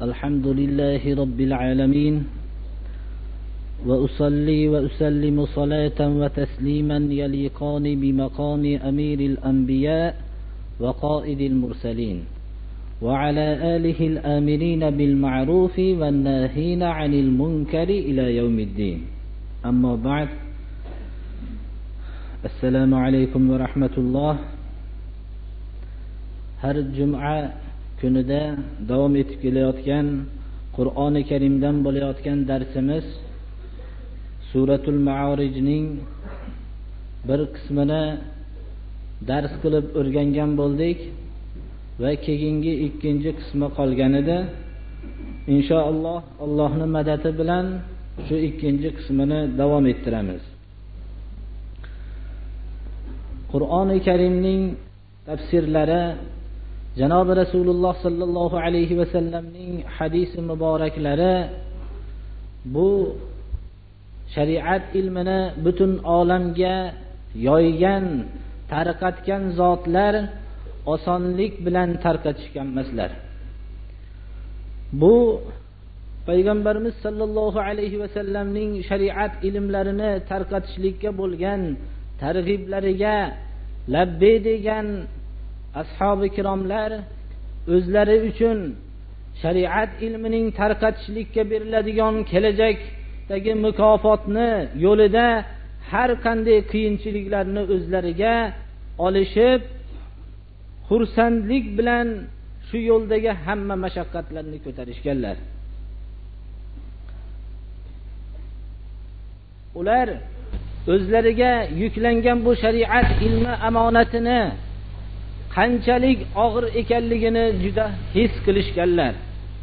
الحمد لله رب العالمين، وأصلي وأسلم صلاة وتسليما يليقان بمقام أمير الأنبياء وقائد المرسلين، وعلى آله الآمرين بالمعروف والناهين عن المنكر إلى يوم الدين. أما بعد، السلام عليكم ورحمة الله. Har juma kunida davom etib kelayotgan Qur'oni Karimdan bo'layotgan darsimiz Suratul Ma'arijning bir qismini dars qilib o'rgangan bo'ldik va keyingi ikkinchi qismi qolgan edi. Inshaalloh Allohning madadi bilan shu ikkinchi qismini davom ettiramiz. Qur'oni Karimning tafsirlari, Janobi Rasululloh sallallohu alayhi va sallamning hadisi muboraklari bu shariat ilmini butun olamga yoygan, tarqatgan zotlar osonlik bilan tarqatishgan emaslar. Bu Payg'ambarimiz sallallohu alayhi va sallamning shariat ilmlarini tarqatishlikka bo'lgan targ'iblariga labbay degan ashabi kiromlar o'zlari uchun shariat ilmining tarqatishlikka beriladigan kelajakdagi mukofotni yo'lida har qanday qiyinchiliklarni o'zlariga olishib, xursandlik bilan shu yo'ldagi hamma mashaqqatlarni ko'tarishganlar. Ular o'zlariga yuklangan bu shariat ilmi amonatini qanchalik og'ir ekanligini juda his qilishganlar.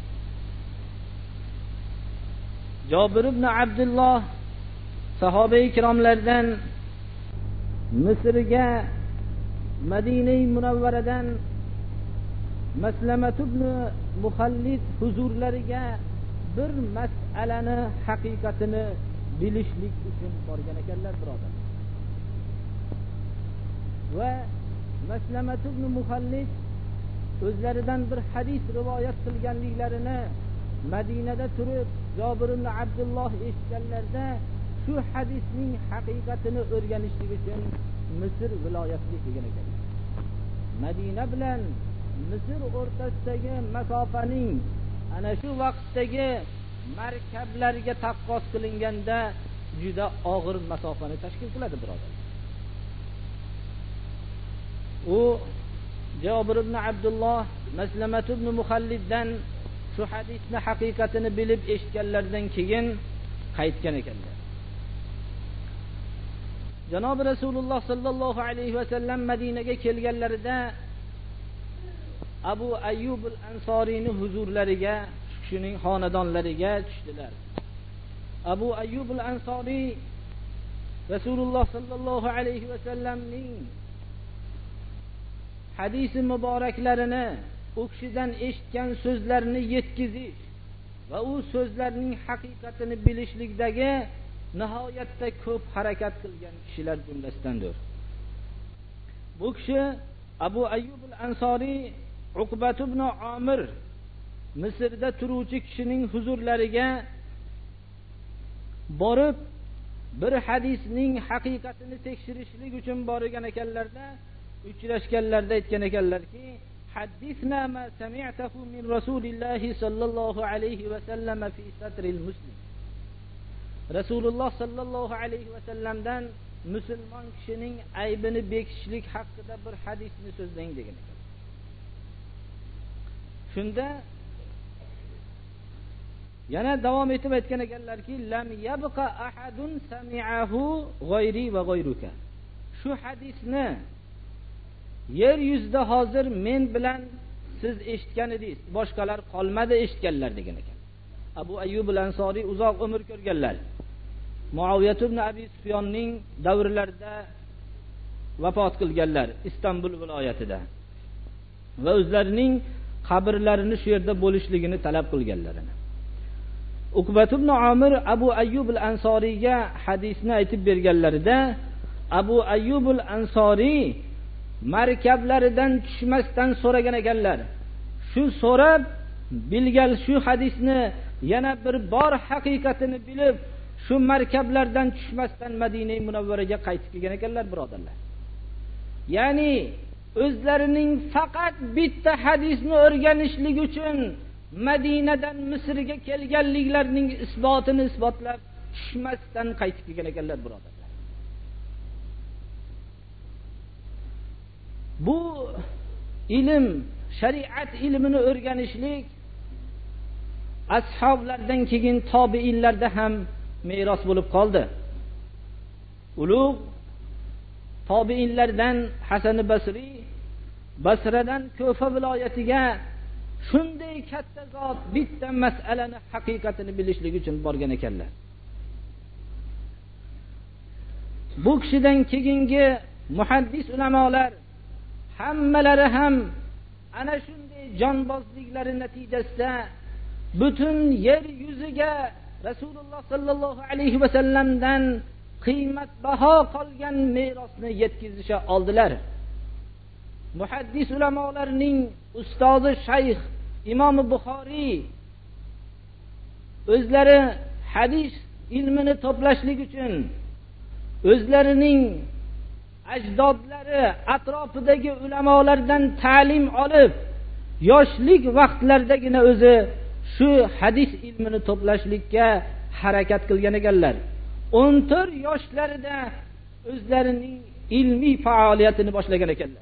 Jabir ibn Abdullah sahoba-i kiromlardan Misrga Madina-i Munawvaradan Maslamat ibn Mukhallid huzurlariga bir mas'alani haqiqatini bilishlik uchun borgan ekanlar, birodar. Va Maslamat ibn Mukhallid o'zlaridan bir hadis rivoyat qilganliklarini Madinada turib Jabir ibn Abdullah eshitganlarda shu hadisning haqiqatini o'rganishlik uchun Misr viloyatiga kelgan ekanlar. Madina bilan Misr o'rtasidagi masofaning ana shu vaqtdagi markablarga taqqos qilinganda juda og'ir masofani tashkil qiladi, birodar. U Jabir ibn Abdullah Maslamat ibn Mukhalliddan shu hadisni haqiqatini bilib eshitganlardan keyin qaytgan ekanlar. Janobi Rasululloh sallallohu alayhi va sallam Madinaga kelganlarida Abu Ayyub al-Ansoriyning huzurlariga, shuning xonadonlariga tushdilar. Abu Ayyub al-Ansoriy Rasululloh sallallohu alayhi va sallamning hadisi muboraklarini, u kishidan eshitgan so'zlarni yetkazish va u so'zlarning haqiqatini bilishlikdagi nihoyatda ko'p harakat qilgan kishilar jumlasidandir. Bu kishi Abu Ayyub al-Ansoriy Uqbat ibn Amir Misrda turuvchi kishining huzurlariga borib bir hadisning haqiqatini tekshirishlik uchun borgan ekanlarda, uchrashganlarda aytgan ekanlarki, haddisna ma sami'tahu min Rasulillahi sallallohu alayhi va sallam fi satril muslim. Rasululloh sallallohu alayhi va sallamdan musulmon kishining aybini bekitishlik haqida bir hadisni so'zlang degan ekan. Shunda yana davom etib aytgan ekanlarki, lam yabqa ahadun sami'ahu g'ayri va g'ayruka. Shu hadisni yer yuzida hozir men bilan siz eshitgan edingiz, boshqalar qolmadi eshitganlar degan ekan. Abu Ayyub al-Ansoriy uzoq umr ko'rganlar. Muaviyat ibn Abi Sufyonning davrlarida vafot qilganlar Istanbul viloyatida. Va o'zlarining qabrlarini shu yerda bo'lishligini talab qilganlarini. Uqbat ibn Amir Abu Ayyub al-Ansoriyga hadisni aytib berganlarida Abu Ayyub al-Ansoriy markablaridan tushmasdan so'ragan ekanlar. Shu so'rab bilgan shu hadisni yana bir bor haqiqatini bilib, shu markablardan tushmasdan Madina Munavvaraga qaytib kelgan ekanlar, birodarlar. Ya'ni o'zlarining faqat bitta hadisni o'rganishlik uchun Madinadan Misrga kelganliklarining isbotini isbotlab tushmasdan qaytib kelgan ekanlar, birodarlar. Bu ilm, shariat ilmini o'rganishlik ashoblardan keyin tobiinlarda ham meros bo'lib qoldi. Ulug' tobiinlardan Hasan Basri Basradan Kufa viloyatiga shunday katta zot bitta masalani haqiqatini bilishlik uchun borgan ekanlar. Bu kishidan keyingi muhaddis ulamolar hammalari ham ana shunday jonbozliklari natijasida butun yer yuziga Rasululloh sallallohu alayhi va sallamdan qiymatbaho qolgan merosni yetkazisha oldilar. Muhaddis ulamolarning ustozi shayx Imom Buxoriy o'zlari hadis ilmini to'plashlik uchun o'zlarining ajdodlari atrofidagi ulamolardan ta'lim olib, yoshlik vaqtlaridagina o'zi shu hadis ilmini to'plashlikka harakat qilgan ekanlar. 14 yoshlarida o'zlarining ilmiy faoliyatini boshlagan ekanlar.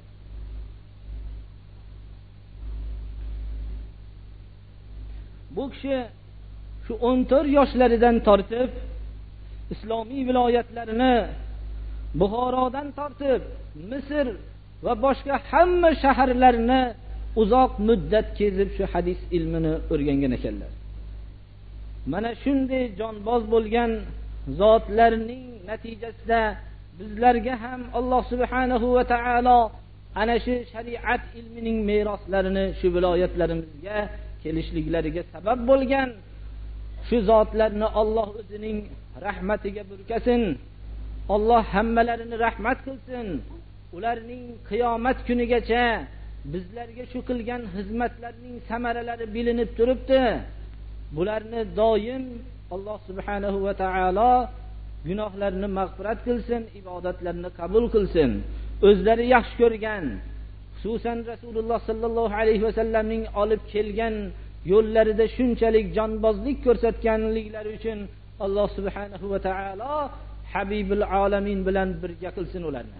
Bu kishi shu 14 yoshlaridan tortib islomiy viloyatlarini Buxorodan tortib Misr va boshqa hamma shaharlarni uzoq muddat kezib shu hadis ilmini o'rgangan ekanlar. Mana shunday jonboz bo'lgan zotlarning natijasida bizlarga ham Alloh subhanahu va taolo ana shu shariat ilmining meroslarini shu viloyatlarimizga kelishliklariga sabab bo'lgan shu zotlarni Alloh o'zining rahmatiga burkasin. Alloh hammalarini rahmat qilsin. Ularning qiyomat kunigacha bizlarga shu qilgan xizmatlarning samaralari bilinib turibdi. Bularni doim Alloh subhanahu va taolo gunohlarini mag'firat qilsin, ibodatlarini qabul qilsin. O'zlari yaxshi ko'rgan, xususan Rasululloh sallallohu alayhi va sallamning olib kelgan yo'llarida shunchalik jonbozlik ko'rsatganliklari uchun Alloh subhanahu va taolo Habibul alamin bilan birga qilsin ularni.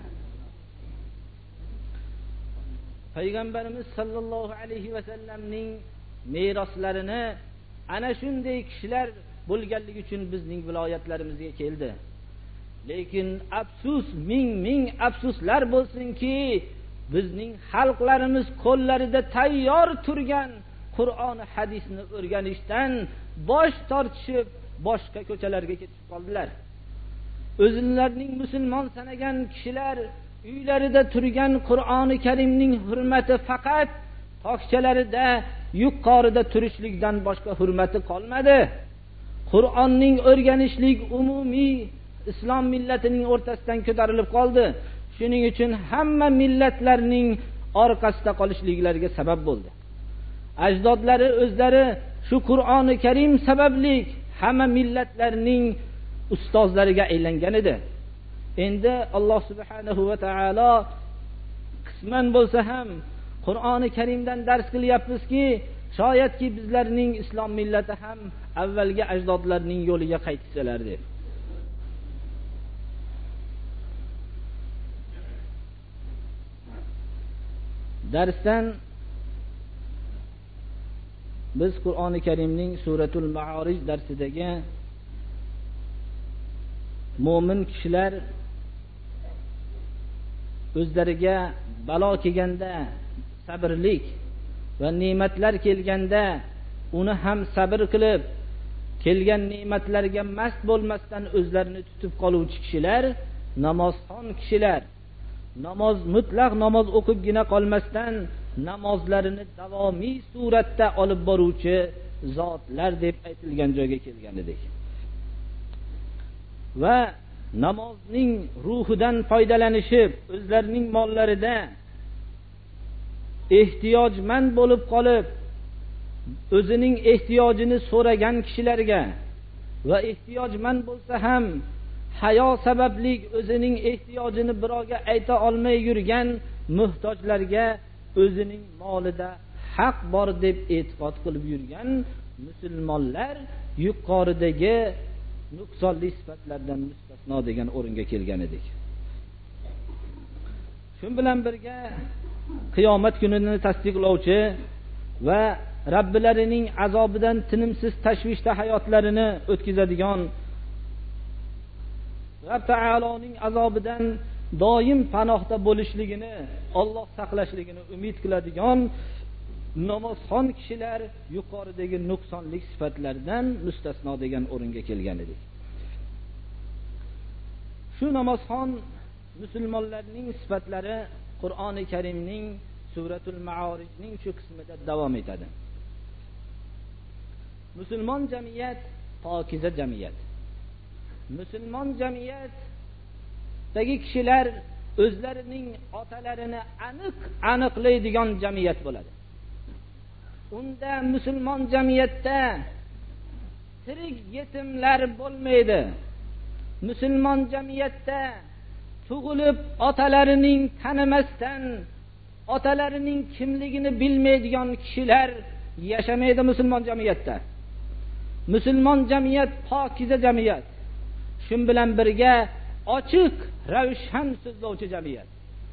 Payg'ambarimiz sallallohu alayhi va sallamning meroslarini ana shunday kishilar bo'lganligi uchun bizning viloyatlarimizga keldi. Lekin afsus, ming afsuslar bo'lsinki, bizning xalqlarimiz qo'llarida tayyor turgan Qur'on hadisni o'rganishdan bosh tortishib, boshqa ko'chalarga ketib qoldilar. O'zlarining musulmon sanagan kishilar uylarida turgan Qur'oni Karimning hurmati faqat tokchalarida, yuqorida turishlikdan boshqa hurmati qolmadi. Qur'onning o'rganishlik umumiy islom millatining o'rtasidan ko'tarilib qoldi. Shuning uchun hamma millatlarning orqasida qolishliklariga sabab bo'ldi. Ajdodlari o'zlari shu Qur'oni Karim sababli hamma millatlarning ustozlariga aylangan edi. Endi Alloh subhanahu va taolo qisman bo'lsa ham Qur'oni Karimdan dars qilyapmizki, shoyatki bizlarning islom millati ham avvalgi ajdodlarning yo'liga qaytsalar deb. Darsdan biz Qur'oni Karimning suratul Ma'arij darsidagi mo'min kishilar o'zlariga balo kelganda sabrlik va ne'matlar kelganda uni ham sabr qilib, kelgan ne'matlarga mast bo'lmasdan o'zlarini tutib qoluvchi kishilar namozxon kishilar. Namoz mutlaq namoz o'qibgina qolmasdan namozlarini davomiy suratda olib boruvchi zotlar deb aytilgan joyga kelgan edik. Va namozning ruhidan foydalanishib, o'zlarining mollarida ehtiyojmand bo'lib qolib, o'zining ehtiyojini so'ragan kishilarga va ehtiyojmand bo'lsa ham hayo sababli o'zining ehtiyojini birovga ayta olmay yurgan muhtojlarga o'zining molida haq bor deb e'tiqod qilib yurgan musulmonlar yuqoridagi nuqsonli sifatlardan mustasno degan o'ringa kelgan edik. Shu bilan birga qiyomat kunini tasdiqlovchi va Rabbilarining azobidan tinimsiz tashvishda hayotlarini o'tkazadigan, Rabb taoloning azobidan doim panohda bo'lishligini, Alloh saqlashligini umid qiladigan namozxon kishilar yuqoridagi nuqsonli sifatlardan mustasno degan o'ringa kelgan edik. Shu namozxon musulmonlarning sifatlari Qur'oni Karimning Suratul Ma'arijning shu qismida davom etadi. Musulmon jamiyat pokiza jamiyat. Musulmon jamiyatdagi kishilar o'zlarining otalarini aniqlaydigan jamiyat bo'ladi. Unda musulmon jamiyatda tirik yetimlar bo'lmaydi. Musulmon jamiyatda tug'ilib otalarining tanimasdan otalarining kimligini bilmaydigan kishilar yashamaydi musulmon jamiyatda. Musulmon jamiyat pokiza jamiyat. Shun bilan birga ochiq, ravshan so'zlovchi jamiyat.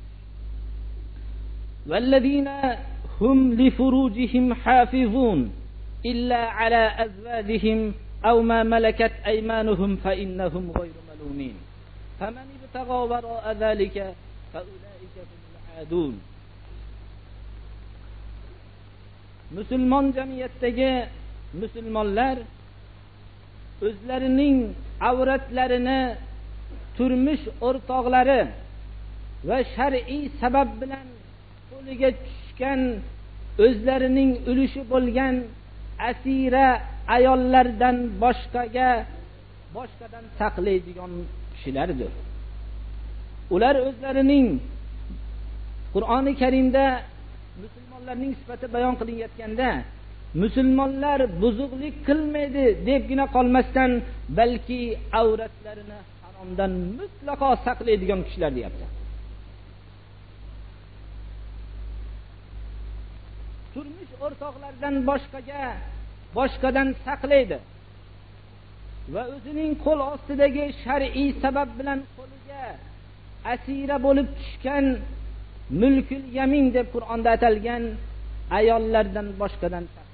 Vallazina hum li furujihim hafizun illa ala azwajihim aw ma malakat aymanuhum fa innahum ghayru malumin. Faman ibtagha wara'a dhalika fa ulaika humul aadun. Musulmon jamiyatdagi musulmonlar o'zlarining avratlarini turmush o'rtoqlari va shar'iy sabab bilan qo'liga tushgan o'zlarining ulushi bo'lgan asira ayollardan boshqadan saqlaydigan kishilardir. Ular o'zlarining Qur'oni Karimda musulmonlarning sifati bayon qilinayotganda musulmonlar buzuqlik qilmaydi debgina qolmasdan, balki avratlarini haromdan mutlaqo saqlaydigan kishilar deyapti. Turmush o'rtoqlaridan boshqadan saqlaydi va o'zining qo'l ostidagi shar'iy sabab bilan qo'liga asira bo'lib tushgan mulkul yamin deb Qur'onda atalgan ayollardan boshqadan saqlaydi.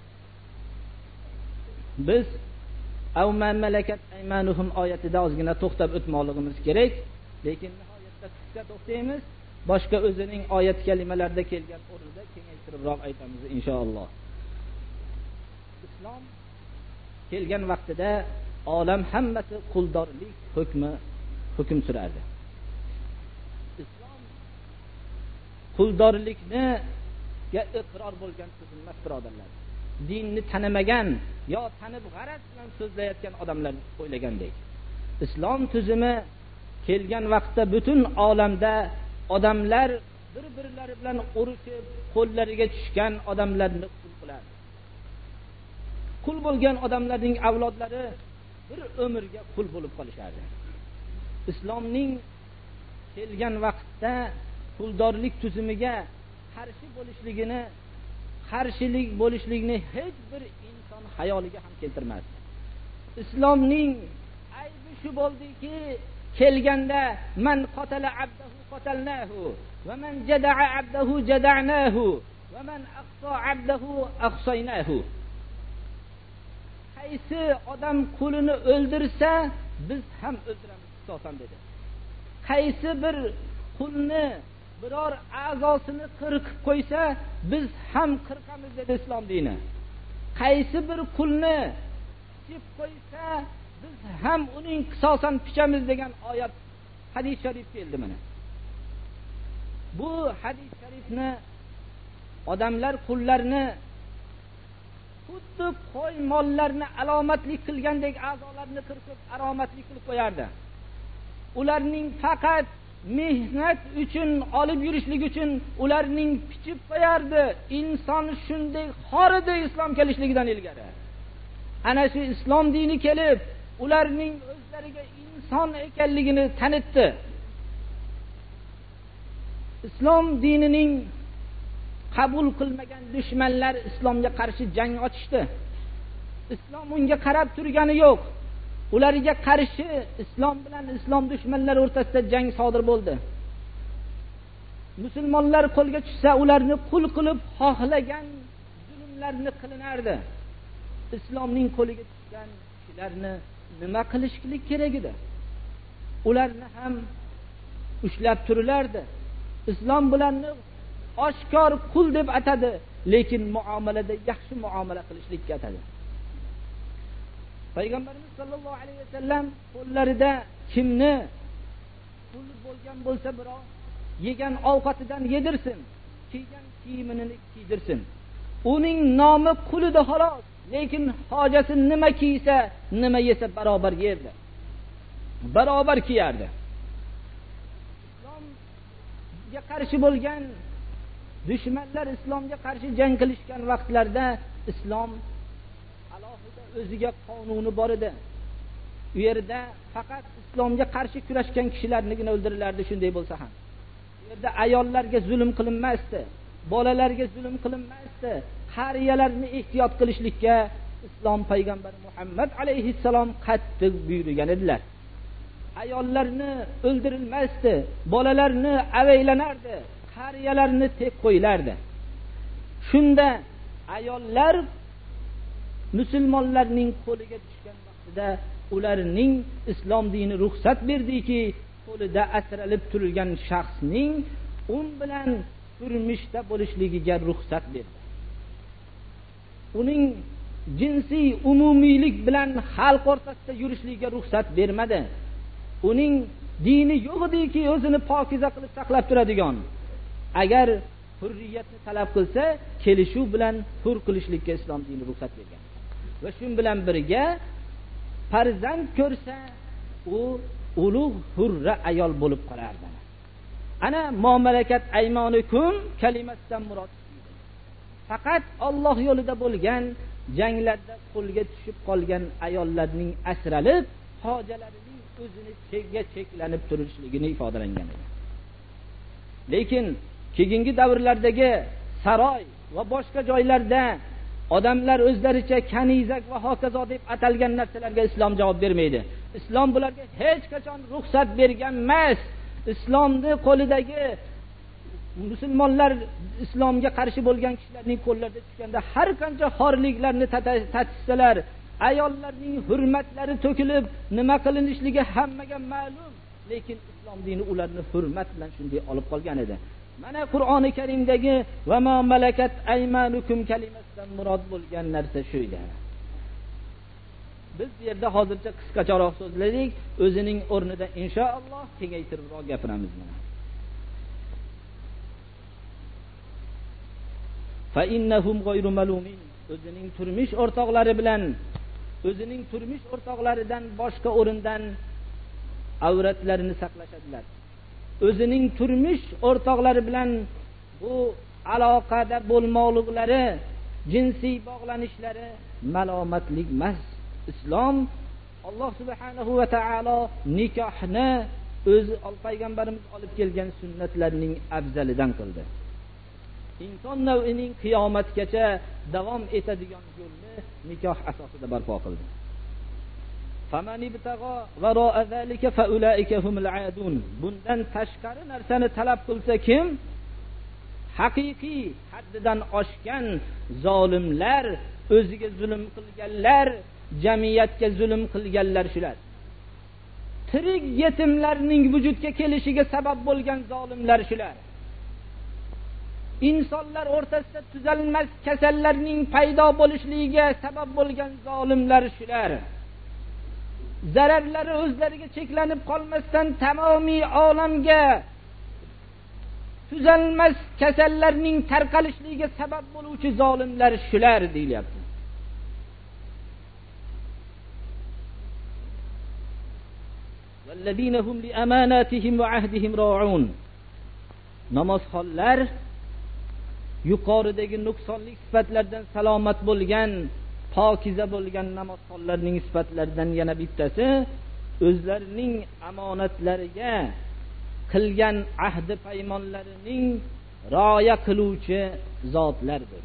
Biz avma malakat aymanuhum oyatida ozgina to'xtab o'tmoqligimiz kerak, lekin nihoyatda qisqa to'xtaymiz. Boshqa o'zining oyat kalimalarida kelgan o'rinda kengaytiribroq aytamiz inshaalloh. Islom kelgan vaqtida olam hammasi quldorlik hukm surardi. Islom quldorlikni iqror bo'lgan tuzilmas birodarlar. Dinni tanimagan yo tanib g'araz bilan so'zlayotgan odamlar o'ylagandek. Islom tuzumi kelgan vaqtda butun olamda odamlar bir-birlari bilan urushib, qo'llariga tushgan odamlarni qul qiladi. Qul bo'lgan odamlarning avlodlari bir umrga qul bo'lib qolishardi. Islomning kelgan vaqtda quldorlik tuzumiga qarshilik bo'lishligini hech bir inson hayoliga ham keltirmasdi. Islomning aybi shu bo'ldiki, kelganda man qatala abdahu qatalnahu va man jada'a abdahu jada'nahu va man aqsa abdahu aqsaynahu. Qaysi odam qulini o'ldirsa, biz ham o'ldiramiz qisosan dedi. Qaysi bir qulni biror a'zosini qirqib qo'ysa, biz ham qirqamiz dedi islom dini. Qaysi bir qulni chip qo'ysa, biz ham uning qisosan pichamiz degan oyat hadis sharif keldi mana. Bu hadis sharifni odamlar qullarni xuddi qo'y mollarni alomatlik qilgandek a'zolarni qirqib alomatlik qilib qo'yardi. Ularning faqat mehnat uchun olib yurishlik uchun ularning pichib qo'yardi. Inson shunday xor edi islom kelishligidan ilgari. Ana shu islom dini kelib, ularning o'zlariga inson ekanligini tanitdi. Islom dinining qabul qilmagan dushmanlar islomga qarshi jang ochishdi. Islom unga qarab turgani yo'q. Ularga qarshi islom bilan islom dushmanlari o'rtasida jang sodir bo'ldi. Musulmonlar qo'lga tushsa, ularni qul qilib xohlagan zulmlarni qilinardi. Islomning qo'liga tushgan kishilarni nima qilishlik kerak edi? Ularni ham ushlab turilardi. Islom bularni oshkor qul deb atadi, lekin muomalada yaxshi muomala qilishlikka atadi. Payg'ambarimiz sollallohu alayhi vasallam qo'llarida kimni qul bo'lgan bo'lsa birov yegan ovqatidan yedirsin, kiygan kiyimini kiydirsin. Uning nomi qulida xolos, lekin hojasi nima kiysa, nima yesa barobar yerdi. Barobar kiyardi. Islomga qarshi bo'lgan dushmanlar islomga qarshi jang qilishgan vaqtlarda islom alohida o'ziga qonuni bor edi. U yerda faqat islomga qarshi kurashgan kishilarnigina o'ldirilardi, shunday bo'lsa ham. U yerda ayollarga zulm qilinmasdi, bolalarga zulm qilinmasdi. Qariyalarni ehtiyot qilishlikka islom payg'ambari Muhammad alayhissalom qattiq buyurgan edilar. Ayollarni o'ldirilmasdi, bolalarni avaylanardi, qariyalarni tek qo'yilardi. Shunda ayollar musulmonlarning qo'liga tushgan vaqtida ularning islom dini ruxsat berdiki, qo'lida asralib turilgan shaxsning bilan turmushda bo'lishligiga ruxsat berdi. Uning jinsiy umumiylik bilan xalq o'rtasida yurishligiga ruxsat bermadi. Uning dini yo'q ediki, o'zini pokiza qilib saqlab turadigan. Agar hurriyatni talab qilsa, kelishuv bilan hur qilishlikka islom dini ruxsat bergan. Va shun bilan birga farzand ko'rsa, u ulug' hurra ayol bo'lib qolardi. Ana muomalakat aymonukum kalimasidan murod. Faqat Alloh yo'lida bo'lgan janglarda qo'lga tushib qolgan ayollarning asralib, hojalarining o'zini cheklanib turishligini ifodalangan edi. Lekin keyingi davrlardagi saroy va boshqa joylarda odamlar o'zlaricha kanizak va hokazo deb atalgan narsalarga islom javob bermaydi. Islom bularga hech qachon ruxsat bergan emas. Islomning qo'lidagi musulmonlar islomga qarshi bo'lgan kishilarning qo'llarida tushganda har qancha xorliklarni tatishsalar, ayollarning hurmatlari to'kilib, nima qilinishligi hammaga ma'lum, lekin islom dini ularni hurmat bilan shunday olib qolgan edi. Mana Qur'oni Karimdagi va ma malakat aymanukum kalimasidan murod bo'lgan narsa shu edi. Biz bu yerda hozircha qisqacharoq so'zladik, o'zining o'rnida inshaalloh kengaytiribroq gapiramiz mana. Fa innahum ghayru malumin, o'zining turmush o'rtoqlari bilan, o'zining turmush o'rtoqlaridan boshqa o'rindan avratlarini saqlashadilar. O'zining turmush o'rtoqlari bilan bu aloqada bo'lmoqliklari, jinsiy bog'lanishlari malomatlik emas. Islom Alloh subhanahu va taolo nikohni o'zi payg'ambarimiz olib kelgan sunnatlarning afzalidan qildi. Inson navining qiyomatgacha davom etadigan yo'lni nikoh asosida barpo qildi. Faman ibtagha wara'a zalika fa ulaika humul aadun. Bundan tashqari narsani talab qilsa kim? Haqiqiy haddidan oshgan zolimlar, o'ziga zulm qilganlar, jamiyatga zulm qilganlar shular. Tirik yetimlarning vujudga kelishiga sabab bo'lgan zolimlar shular. Insonlar o'rtasida tuzalmas kasallarning paydo bo'lishligiga sabab bo'lgan zolimlar shular. Zararlari o'zlariga cheklanib qolmasdan tamomiy olamga tuzalmas kasallarning tarqalishligiga sabab bo'luvchi zolimlar shular deyilyapti. vallazina hum li amanatihim va ahdihim ra'un. Namozxonlar yuqoridagi nuqsonli sifatlardan salomat bo'lgan, pokiza bo'lgan namozxonlarning sifatlaridan yana bittasi o'zlarining amonatlariga qilgan ahdi paymonlarining rioya qiluvchi zotlardir.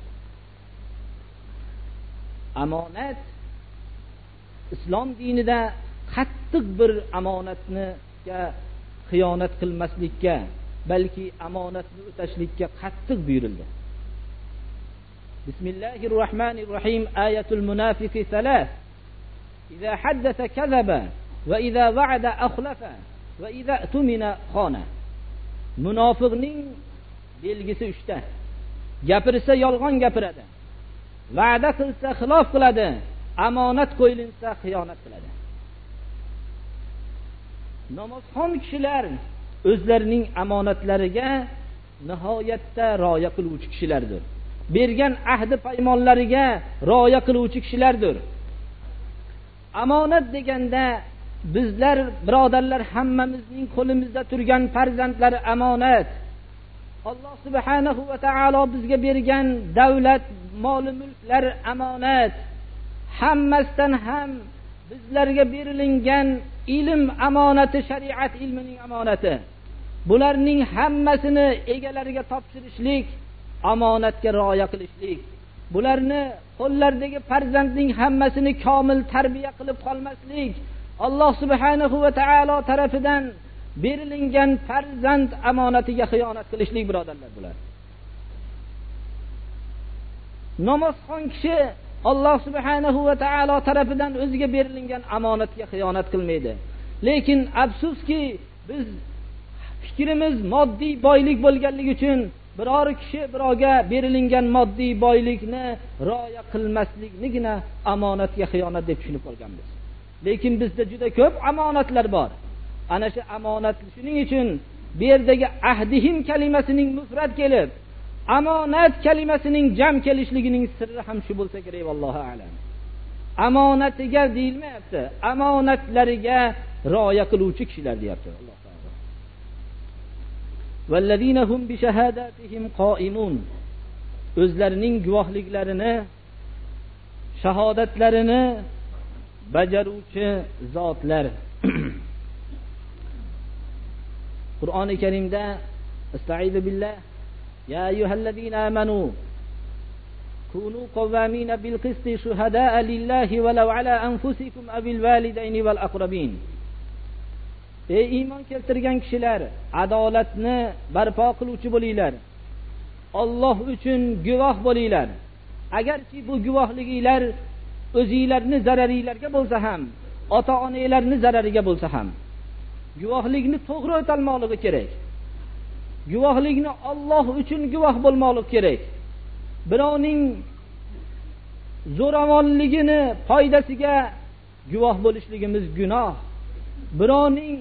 Amonat islom dinida qattiq bir amonatga xiyonat qilmaslikka, balki amonatni o'tashlikka qattiq buyurildi. Bismillahirrohmanirrohim. Ayatul munafiqi 3. İza haddasa kazaba va iza va'ada akhlafa va iza tumina khana. Munofiqning belgisi 3 ta. Gapirsa yolg'on gapiradi. Va'da qilsa xilof qiladi. Amonat qo'yilinsa xiyonat qiladi. Namozxon kishilar o'zlarining amonatlariga nihoyatda rioya qiluvchi kishilardir. Bergan ahdi paymonlariga rioya qiluvchi kishilardir. Amonat deganda bizlar birodarlar hammamizning qo'limizda turgan farzandlari amonat. Alloh subhanahu va taolo bizga bergan davlat, mol mulklar amonat. Hammasidan ham bizlarga berilgan ilm amonati, shariat ilmining amonati. Bularning hammasini egalariga topshirishlik, amonatga rioya qilishlik. Bularni qo'llardagi farzandning hammasini komil tarbiya qilib qolmaslik. Alloh subhanahu va taolo tarafidan berilgan farzand amonatiga xiyonat qilishlik, birodarlar, bular. Namozxon kishi Alloh subhanahu va taolo tarafidan o'ziga berilgan amonatga xiyonat qilmaydi. Lekin afsuski biz fikrimiz moddiy boylik bo'lganligi uchun biror kishi birovga berilgan moddiy boylikni rioya qilmasliknigina amonatga xiyonat deb tushunib qolganmiz. Lekin bizda juda ko'p amonatlar bor. Ana shu amonat, shuning uchun bu yerdagi ahdihim kalimasining mufrad kelib, amonat kalimasining jam kelishligining sirri ham shu bo'lsa kerak, vallohu a'lam. Amonatiga deyilmayapti, amonatlariga rioya qiluvchi kishilar deyapti Alloh taolo. Vallazina hum bi shahadatihim qoimun. O'zlarining guvohliklarini, shahodatlarini bajaruvchi zotlar. Qur'oni Karimda Estaizu billah Ya ayyuhallazina amanu kunu qawwamina bil qisti shuhada'a lillahi walau ala anfusikum abil walidayni wal aqrabin. Ey iymon keltirgan kishilar, adolatni barpo qiluvchi bo'linglar. Alloh uchun guvoh bo'linglar. Agarchi bu guvohliginglar o'zingizlarning zararingizga bo'lsa ham, ota-onalarning zarariga bo'lsa ham, guvohlikni to'g'ri o'talmoqligi kerak. Guvohlikni Alloh uchun guvoh bo'lmoqligi kerak. Birovning zo'ravonligini foydasiga guvoh bo'lishligimiz gunoh. Birovning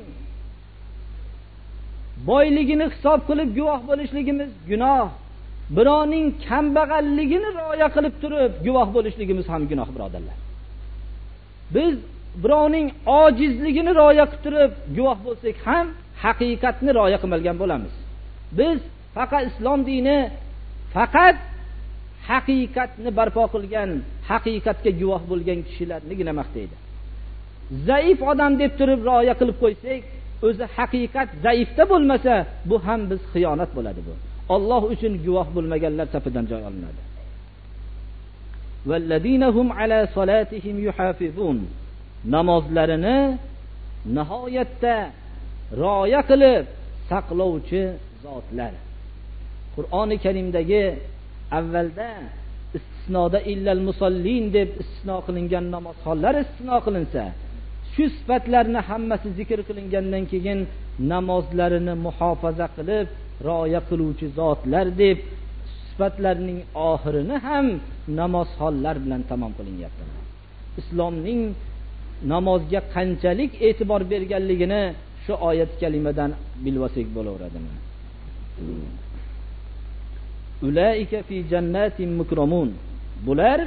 boyligini hisob qilib guvoh bo'lishligimiz gunoh. Birovning kambag'alligini rioya qilib turib guvoh bo'lishligimiz ham gunoh, birodarlar. Biz birovning ojizligini rioya qilib turib guvoh bo'lsak ham haqiqatni rioya qilmagan bo'lamiz. Biz faqat islom dini faqat haqiqatni barpo qilgan, haqiqatga guvoh bo'lgan kishilarnigina maqtaydi. Zaif odam deb turib rioya qilib qo'ysak, o'zi haqiqat zaifda bo'lmasa, bu ham biz xiyonat bo'ladi bu. Alloh uchun guvoh bo'lmaganlar safidan joy olinadi. Vallazina hum ala salatihim yuhafizun. Namozlarini nihoyatda rioya qilib saqlovchi zotlar. Qur'oni Karimdagi avvalda istisnoda illal musallin deb istisno qilingan namozxonlar istisno qilinsa, shu sifatlarni hammasi zikr qilingandan keyin namozlarini muhofaza qilib rioya qiluvchi zotlar deb sifatlarning oxirini ham namozxonlar bilan tamom qilinyapti. Islomning namozga qanchalik e'tibor berganligini shu oyat kalimadan bilvasak bo'laveradi. Ulaika fi jannatin mukramun. Bular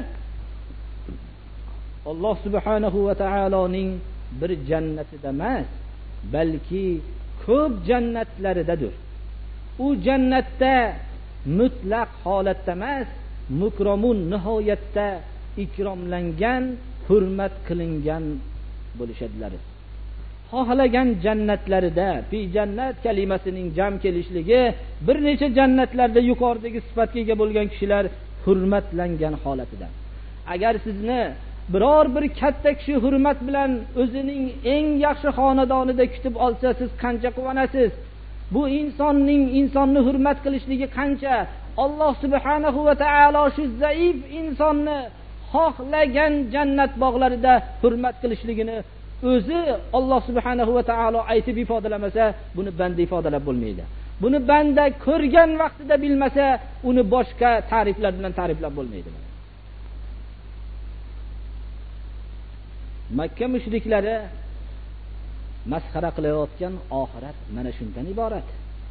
Alloh subhanahu va taoloning bir jannatida emas, balki ko'p jannatlaridadir. U jannatda mutlaq holatda emas, mukramun nihoyatda ikromlangan, hurmat qilingan bo'lishadilar. Xohlagan jannatlarida, fi jannat kalimasining jam kelishligi bir necha jannatlarda yuqoridagi sifatga ega bo'lgan kishilar hurmatlangan holatida. Agar sizni biror bir katta kishi hurmat bilan o'zining eng yaxshi xonadonida kutib olsa, siz qancha quvonasiz. Bu insonni hurmat qilishligi qancha. Alloh subhanahu va taolo shu zaif insonni xohlagan jannat bog'larida hurmat qilishligini o'zi Alloh subhanahu va taolo aytib ifodalamasa, buni banda ifodalab bo'lmaydi. Buni banda ko'rgan vaqtida bilmasa, uni boshqa ta'riflar bilan ta'riflab bo'lmaydi. Makka mushriklari masxara qilayotgan oxirat mana shundan iborat.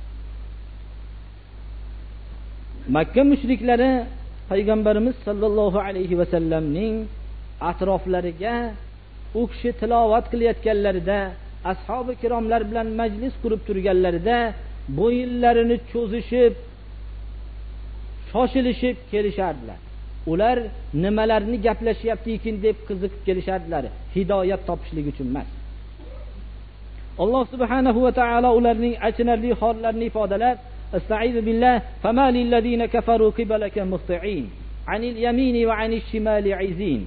Makka mushriklari payg'ambarimiz sollallohu alayhi va sallamning atroflariga u kishi tilovat qilayotganlarida, ashabi kiromlar bilan majlis qurib turganlarida bo'yinlarini cho'zishib, shoshilishib kelishardilar. Ular nimalarni gaplashyapti ekan deb qiziqib kelishardilar, hidoyat topishlik uchun emas. Alloh subhanahu va taolo ularning achinarli hollarini ifodalab, "Estaizu billah, fama lil ladina kafaru qibalaka muhti'in, anil yamini va anil shimali izin."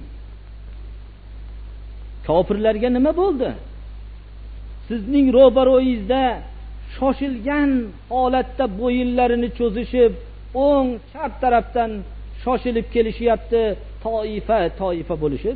Kofirlarga nima bo'ldi? Sizning ro'baro'yingizda shoshilgan holatda bo'yinlarini cho'zishib, o'ng chap tarafdan shoshilib kelishyapti, toifa bo'lishib.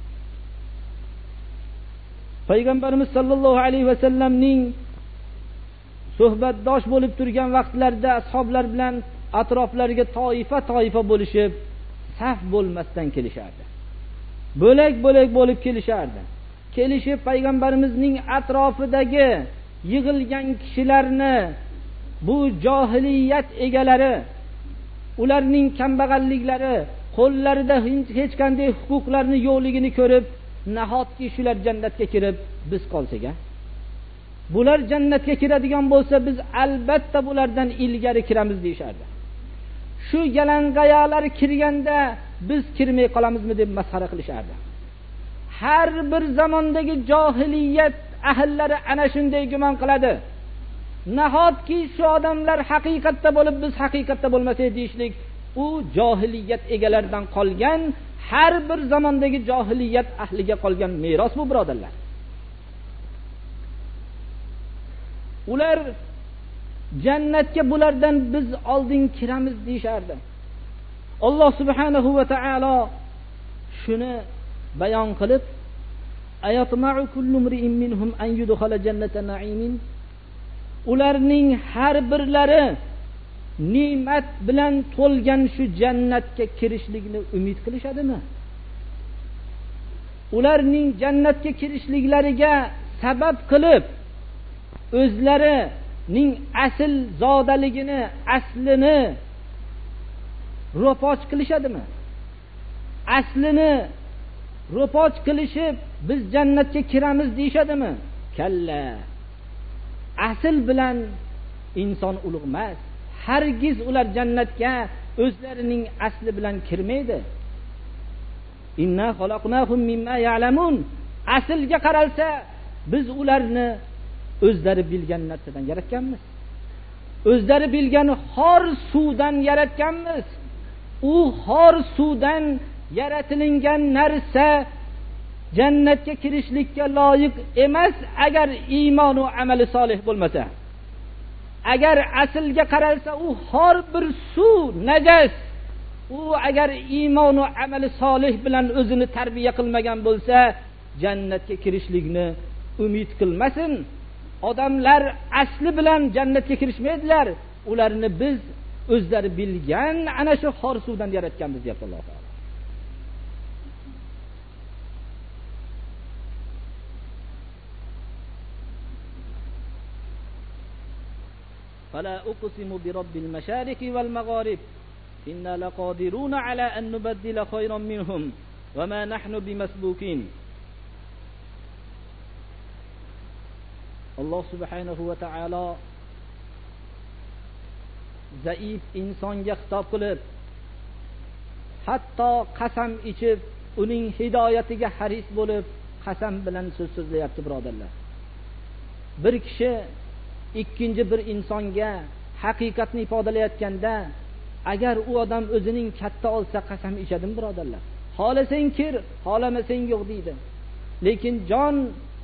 Payg'ambarimiz sollallohu alayhi va sallamning suhbatdosh bo'lib turgan vaqtlarda ashoblar bilan atroflariga toifa bo'lishib, saf bo'lmasdan kelishardi. Bo'lak bo'lib kelishardi. Kelishib payg'ambarimizning atrofidagi yig'ilgan kishilarni, bu johiliyat egalari, ularning kambag'alliklari, qo'llarida hech qanday huquqlarni yo'qligini ko'rib, nahotki shular jannatga kirib biz qolsak-a? Bular jannatga kiradigan bo'lsa, biz albatta bulardan ilgari kiramiz deyishardi. Shu yalang'ayoqlar kirganda biz kirmay qolamizmi deb masxara qilishardi. Har bir zamondagi johiliyat ahllari ana shunday gumon qiladi. Nahotki shu odamlar haqiqatda bo'lib, biz haqiqatda bo'lmasak deyishlik, u johiliyat egalaridan qolgan, har bir zamondagi johiliyat ahliga qolgan meros bu birodarlar. Ular jannatga bulardan biz oldin kiramiz deyishardi. Alloh subhanahu va taolo shuni bayon qilib, ayatma'u kullu mri'in minhum an yudkhala jannata na'imin. Ularning har birlari ne'mat bilan to'lgan shu jannatga kirishlikni umid qilishadimi? Ularning jannatga kirishliklariga sabab qilib o'zlarining asl zodaligini, aslini ro'poch qilishadimi? Aslini ro'poch qilishib biz jannatga kiramiz deyshadimi? Kalla. Asl bilan inson ulug' emas. Hargiz ular jannatga o'zlarining asli bilan kirmaydi. Inna xalaqnahum mimma ya'lamun. Aslga qaralsa, biz ularni o'zlari bilgan narsadan yaratganmiz. O'zlari bilgan xor suvdan yaratganmiz. U xor suvdan yaratilingan narsa jannatga kirishlikka loyiq emas agar iymon va amali solih bo'lmasa. Agar aslga qaralsa, u xor bir suv, najas. U agar iymon va amali solih bilan o'zini tarbiya qilmagan bo'lsa, jannatga kirishlikni umid qilmasin. Odamlar asli bilan jannatga kirishmaydilar. Ularni biz o'zlari bilgan ana shu xor suvdan yaratganmiz deb Alloh taolo. فلا أقسم برب المشارق والمغارب إنا لقادرون على أن نبدل خيرا منهم وما نحن بمسبوقين. Alloh subhanahu va taolo zaif insonga xitob qilib, hatto qasam ichib, uning hidoyatiga haris bo'lib, qasam bilan so'z so'zlayapti, birodarlar. Bir kishi ikkinchi bir insonga haqiqatni ifodalayotganda, agar u odam o'zining katta olsa qasam ichadimi, birodarlar? Xohlasang kir, xohlamasang yo'q deydi. Lekin jon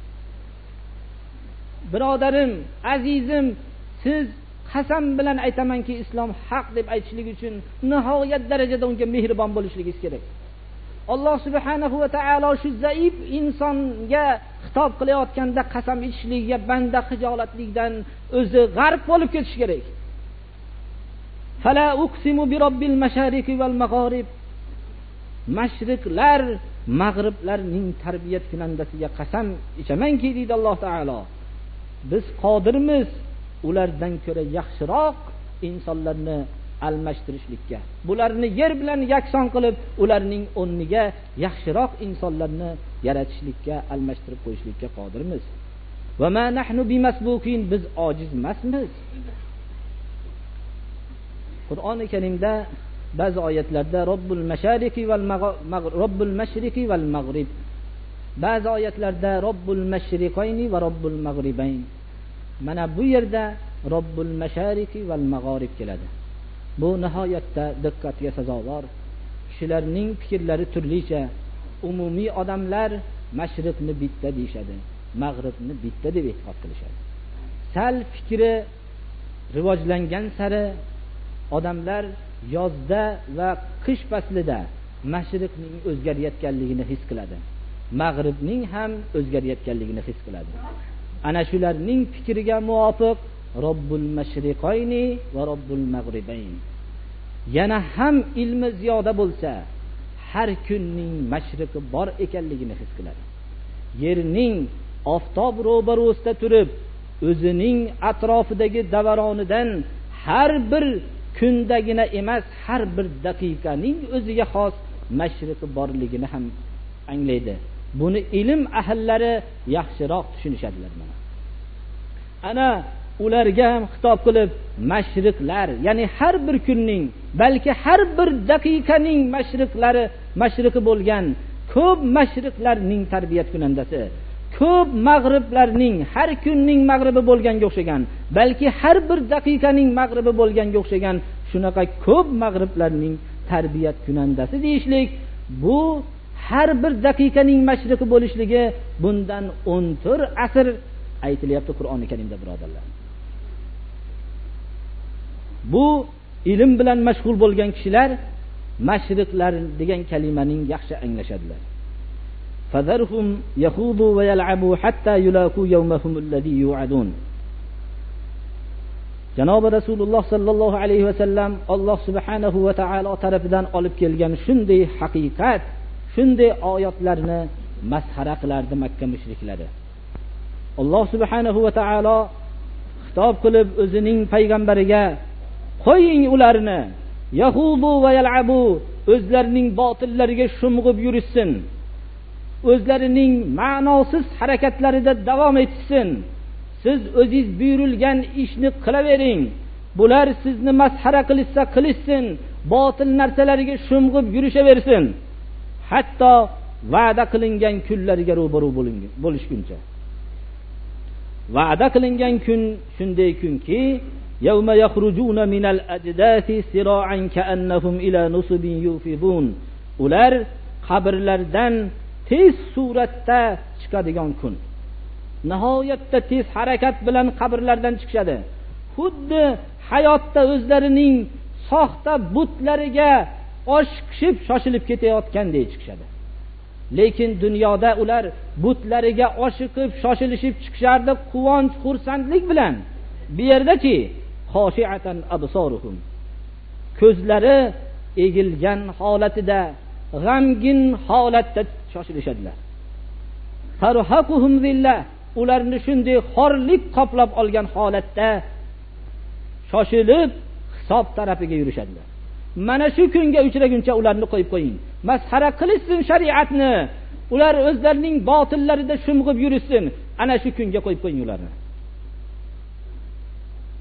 birodarim, azizim, siz qasam bilan aytamanki, islom haq deb aytishlik uchun nihoyat darajada unga mehribon bo'lishligingiz kerak. Alloh subhanahu va taolo shu zaif insonga xitob qilayotganda qasam ichishligiga banda xijolatlikdan o'zi g'arq bo'lib ketish kerak. Fala uqsimu bi robbil mashariqi val mag'arib. Mashriqlar, mag'riblarning tarbiyat kunandasiga qasam ichamanki, deydi Alloh taolo. Biz qodirmiz ulardan ko'ra yaxshiroq insonlarni almashtirishlikka, bularni yer bilan yakson qilib, ularning o'rniga yaxshiroq insonlarni yaratishlikka, almashtirib qo'yishlikka qodirmiz. Va ma nahnu bimasbuqin, biz ojiz emasmiz. Qur'oni Karimda ba'zi oyatlarda Robbul mashariqi val Robbul mashriqi val mag'rib, ba'zi oyatlarda Robbul mashriqayni va Robbul mag'ribayn. Mana bu yerda Robbul mashariqi val mag'rib keladi. Bu nihoyatda diqqatga sazovor. Kishilarning fikrlari turlicha. Umumiy odamlar mashriqni bitta deyshadi, mag'ribni bitta deb e'tiqod qilishadi. Sal fikri rivojlangan sari odamlar yozda va qish faslida mashriqning o'zgarayotganligini his qiladi, mag'ribning ham o'zgarayotganligini his qiladi. Ana shularning fikriga muvofiq Robbul mashriqayni va Robbul mag'ribayn. Yana ham ilmi ziyoda bo'lsa, har kunning mashriqi bor ekanligini his qiladi. Yerning oftob ro'barosida turib, o'zining atrofidagi davaronidan har bir kundagina emas, har bir daqiqaning o'ziga xos mashriqi borligini ham anglaydi. Buni ilm ahllari yaxshiroq tushunishadilar. Mana ana ularga ham xitob qilib, mashriqlar, ya'ni har bir kunning, balki har bir daqiqaning mashriqi bo'lgan ko'p mashriqlarning tarbiyat kunandasi, ko'p mag'riblarning, har kunning mag'ribi bo'lganga o'xshagan, balki har bir daqiqaning mag'ribi bo'lganga o'xshagan shunaqa ko'p mag'riblarning tarbiyat kunandasi deyishlik, bu har bir daqiqaning mashriqi bo'lishligi bundan 14 asr aytilyapti Qur'oni Karimda, birodarlar. Bu ilm bilan mashg'ul bo'lgan kishilar mashriqlar degan kalimaning yaxshi anglashadilar. Fazarhum yahudu va yal'abu hatta yulaqu yawmahum alladhi yu'adun. Janobi Rasululloh sallallohu alayhi va sallam Alloh subhanahu va taolo tarafidan olib kelgan shunday haqiqat, shunday oyatlarni masxara qilardi Makka mushriklari. Alloh subhanahu va taolo xitob qilib o'zining payg'ambariga, qo'ying ularni, yahudu va yal'abu, o'zlarining botillariga shumg'ib yurishsin, o'zlarining ma'nosiz harakatlarida davom etsin. Siz o'zingiz buyurilgan ishni qilavering. Bular sizni masxara qilishsa qilishsin, botil narsalariga shumg'ib yurishaversin, hatto va'da qilingan kunlariga ro'baro bo'lishguncha. Va'da qilingan kun shunday kunki, yawma yakhrujuna minal ajdathi sira'an ka'annahum ila nusbin yufidun. Ular qabrlardan tez suratda chiqadigan kun. Nihoyatda tez harakat bilan qabrlardan chiqishadi. Xuddi hayotda o'zlarining soxta butlariga oshiqib shoshilib ketayotgandek chiqishadi. Lekin dunyoda ular butlariga oshiqib shoshilishib chiqishardi quvonch, xursandlik bilan. Bu yerdachi xoshiatan absoruhum, ko'zlari egilgan holatida, g'amgin holatda shoshilishadilar. Tarhaquhum zillah, ularni shunday xorlik qoplab olgan holatda shoshilib hisob tarafiga yurishadilar. Mana shu kunga uchraguncha ularni qo'yib qo'ying. Masxara qilishsin shariatni. Ular o'zlarining botillarida shumg'ib yurishsin. Ana shu kunga qo'yib qo'ying ularni.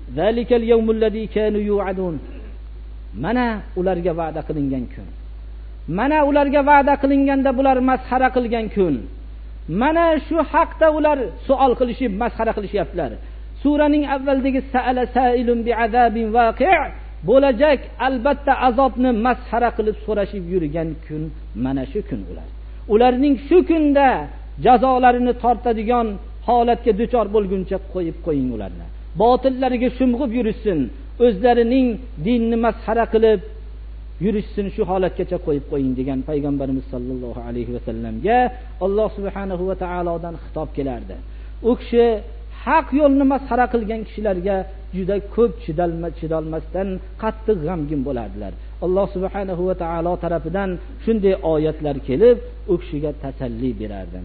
zalikal yawmul ladzi kanu yu'adun. Mana ularga va'da qilingan kun. Mana ularga va'da qilinganda bular masxara qilgan kun. Mana shu haqda ular savol qilishib, masxara qilishyaptilar. Suraning avvaldagi sa'ala sa'ilun bi'azabin waqi' bo'lajak albatta azobni masxara qilib so'rashib yurgan kun mana shu kun ular. Ularning shu kunda jazolarini tortadigan holatga duchor bo'lguncha qo'yib qo'ying ularni. Botillariga shumg'ib yurishsin, o'zlarining dinni masxara qilib yurishsin, shu holatgacha qo'yib qo'ying degan payg'ambarimiz sollallohu alayhi va sallamga Alloh subhanahu va taolodan xitob kelardi. U kishi haq yo'lni masxara qilgan kishilarga juda ko'p chidolmasdan qattiq g'amgin bo'lardilar. Alloh subhanahu va taolo tarafidan shunday oyatlar kelib, u kishiga tasalli berardi.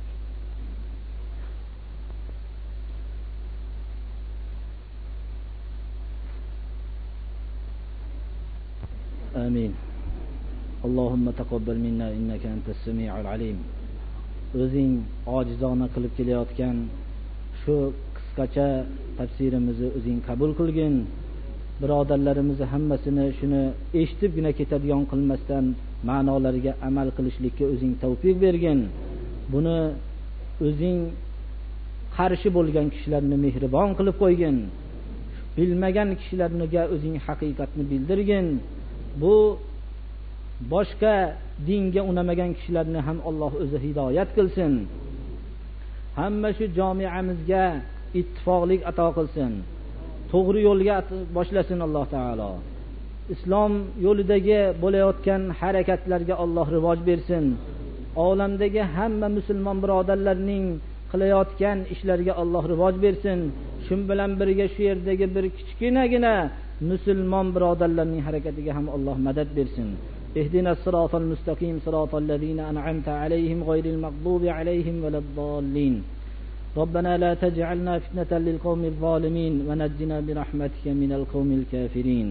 Amin. Allohumma taqabbal minna innaka antas samiul alim. O'zing ojizona qilib kelayotgan shu qisqacha tafsirimizni o'zing qabul qilgin. Birodarlarimiz hammasini shuni eshitibgina ketadigan qilmasdan ma'nolariga amal qilishlikka o'zing tavfiq bergin. Buni o'zing qarshi bo'lgan kishilarni mehribon qilib qo'ygin. Bilmagan kishilarga o'zing haqiqatni bildirgin. Bu boshqa dinga unamagan kishilarni ham Alloh o'zi hidoyat qilsin. Hamma shu jamiamizga ittifoqlik ato qilsin. To'g'ri yo'lga boshlasin Alloh taolo. Islom yo'lidagi bo'layotgan harakatlarga Alloh rivoj bersin. Olamdagi hamma musulmon birodarlarning qilayotgan ishlariga Alloh rivoj bersin. Shun bilan birga shu yerdagi bir kichkinagina musulmon birodarlarning harakatiga ham Alloh madad bersin. Ihdinas siratal mustaqim siratal ladzina an'amta alayhim ghayril maghdubi alayhim waladdallin. ربنا لا تجعلنا فتنة للقوم الظالمين ونجنا برحمتك من القوم الكافرين.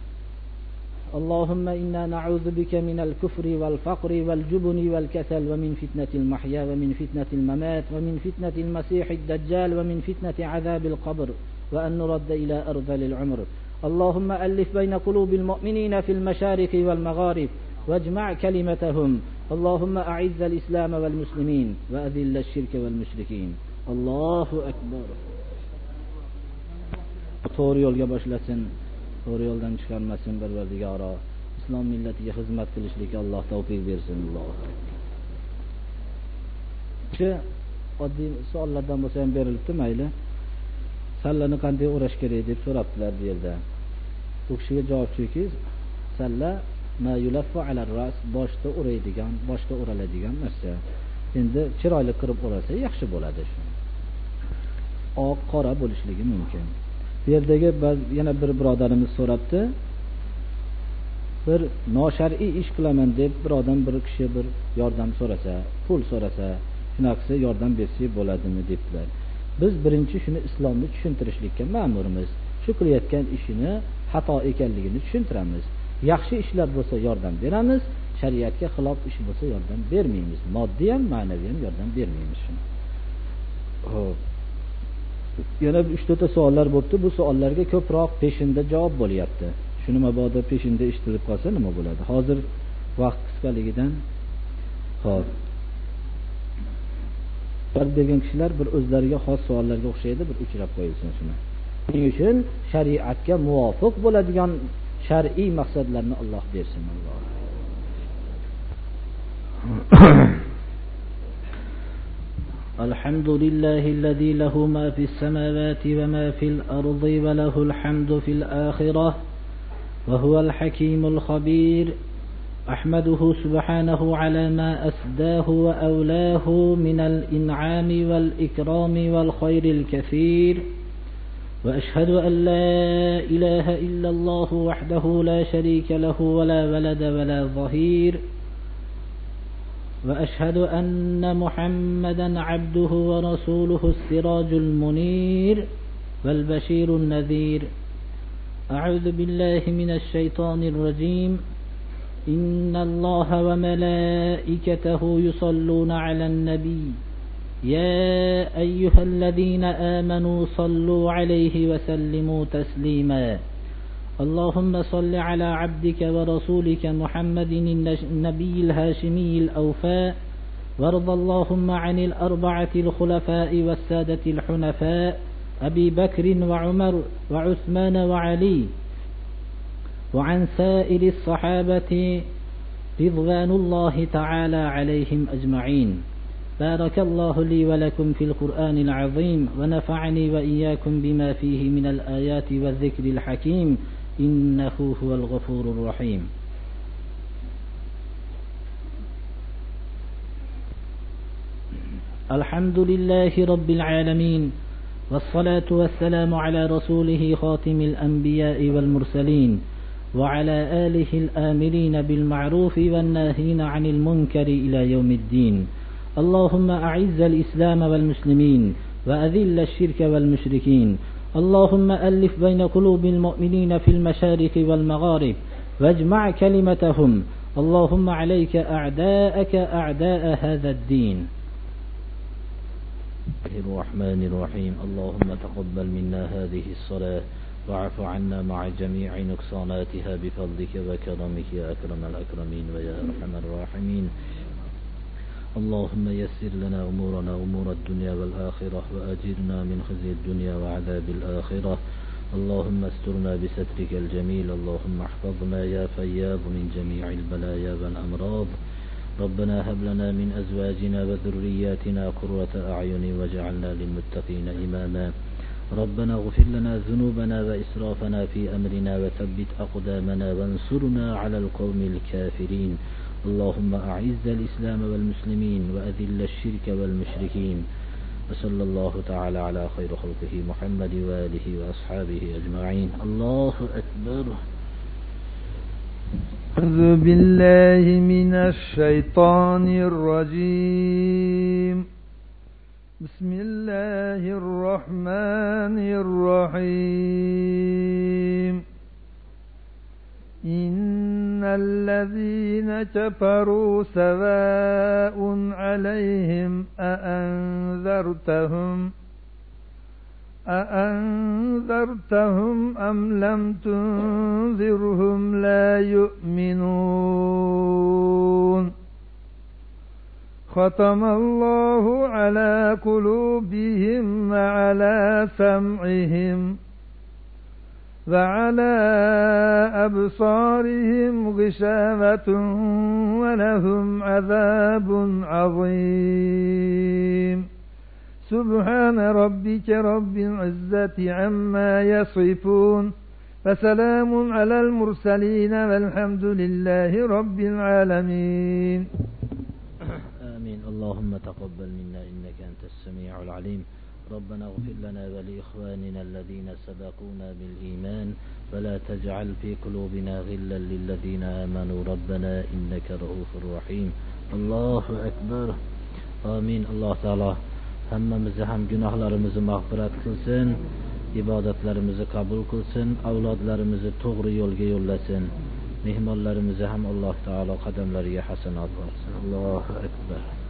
اللهم إنا نعوذ بك من الكفر والفقر والجبن والكسل ومن فتنة المحيا ومن فتنة الممات ومن فتنة المسيح الدجال ومن فتنة عذاب القبر وأن نرد إلى أرذل العمر. اللهم ألف بين قلوب المؤمنين في المشارق والمغارب واجمع كلمتهم. اللهم أعز الإسلام والمسلمين وأذل الشرك والمشركين. Allohu akbar. To'g'ri yo'lga boshlasin, to'g'ri yo'ldan chiqarmasin Parvardigoro. Islom millatiga xizmat qilishlikka Alloh tavfiq bersin. Alloh. Shu oddiy savollardan bo'lsa ham berilibdi, mayli. Sallani qanday o'rash kerak deb so'rabdilar bu yerda. Bu kishiga javob shuki, salla ma yulaffu ala ras, boshda o'raydigan, boshda o'raladigan narsa. Endi chiroyli qilib o'rasa yaxshi bo'ladi shu. Oq qora bo'lishligi mumkin. Bu yerdagi yana bir birodarimiz so'rabdi. Bir noshar'iy ish qilaman deb birodan bir kishi bir yordam so'rasa, pul so'rasa, shunaqasi yordam bersak bo'ladimi debdilar. Biz birinchi shuni islomni tushuntirishlikka ma'murmiz. Shu qilayotgan ishini xato ekanligini tushuntiramiz. Yaxshi ishlar bo'lsa yordam beramiz, shariatga xilof ish bo'lsa yordam bermaymiz. Moddiy ham, ma'naviy ham yordam bermaymiz shuni. Xo'p. Yana 3-4 ta savollar bo'libdi. Bu savollarga ko'proq peshinda javob bo'lyapti. Shuni mabodo peshinda eshitilib qolsa nima bo'ladi? Hozir vaqt qisqaligidan xo'p. Bergan kishilar bir o'zlariga xos savollarga o'xshaydi, bir uchrab qo'yilsin shuni. Shuning uchun shariatga muvofiq bo'ladigan shar'iy maqsadlarni Alloh bersin. Alloh. الحمد لله الذي له ما في السماوات وما في الأرض وله الحمد في الآخرة وهو الحكيم الخبير. أحمده سبحانه على ما أسداه وأولاه من الإنعام والإكرام والخير الكثير. وأشهد أن لا إله إلا الله وحده لا شريك له ولا ولد ولا ظهير. وأشهد أن محمدا عبده ورسوله السراج المنير والبشير النذير. أعوذ بالله من الشيطان الرجيم. إن الله وملائكته يصلون على النبي يا أيها الذين آمنوا صلوا عليه وسلموا تسليما. اللهم صل على عبدك ورسولك محمد النبي الهاشمي الأوفاء، وارض اللهم عن الأربعة الخلفاء والسادة الحنفاء أبي بكر وعمر وعثمان وعلي، وعن سائر الصحابة رضوان الله تعالى عليهم أجمعين. بارك الله لي ولكم في القرآن العظيم، ونفعني وإياكم بما فيه من الآيات والذكر الحكيم، إنه هو الغفور الرحيم. الحمد لله رب العالمين، والصلاة والسلام على رسوله خاتم الأنبياء والمرسلين، وعلى آله الآمرين بالمعروف والناهين عن المنكر إلى يوم الدين. اللهم أعز الإسلام والمسلمين، وأذل الشرك والمشركين. اللهم ألف بين قلوب المؤمنين في المشارق والمغارب، واجمع كلمتهم. اللهم عليك أعداءك أعداء هذا الدين. الرحمن الرحيم. اللهم تقبل منا هذه الصلاة، واعف عنا مع جميع نقصاناتها بفضلك وكرمك يا أكرم الأكرمين ويا أرحم الراحمين. اللهم يسر لنا أمورنا أمور الدنيا والآخرة، وأجرنا من خزي الدنيا وعذاب الآخرة. اللهم استرنا بسترك الجميل. اللهم احفظنا يا فياض من جميع البلايا والأمراض. ربنا هب لنا من أزواجنا وذرياتنا قرة أعين واجعلنا للمتقين إماما. ربنا اغفر لنا ذنوبنا وإسرافنا في أمرنا، وثبت أقدامنا وانصرنا على القوم الكافرين. اللهم أعز الإسلام والمسلمين، وأذل الشرك والمشركين. وصلى الله تعالى على خير خلقه محمد وآله وأصحابه أجمعين. الله أكبر. أعوذ بالله من الشيطان الرجيم. بسم الله الرحمن الرحيم. إن الذين كفروا سواء عليهم أأنذرتهم أم لم تنذرهم لا يؤمنون. ختم الله على قلوبهم وعلى سمعهم وعلى أبصارهم غشاوة ولهم عذاب عظيم. سبحان ربك رب العزة عما يصفون، وسلام على المرسلين، والحمد لله رب العالمين. آمين. اللهم تقبل منا إنك أنت السميع العليم. ربنا اغفر لنا ولإخواننا الذين سبقونا بالإيمان، ولا تجعل في قلوبنا غلا للذين آمنوا ربنا إنك رؤوف رحيم. الله أكبر. آمين. الله تعالى hammamizni ham gunohlarimizni mag'firat qilsin, ibodatlarimizni qabul qilsin, avlodlarimizni to'g'ri yo'lga yo'llasin. Mehmonlarimizni ham Alloh taolo qadamlariga hasanat bersin. Allohu akbar.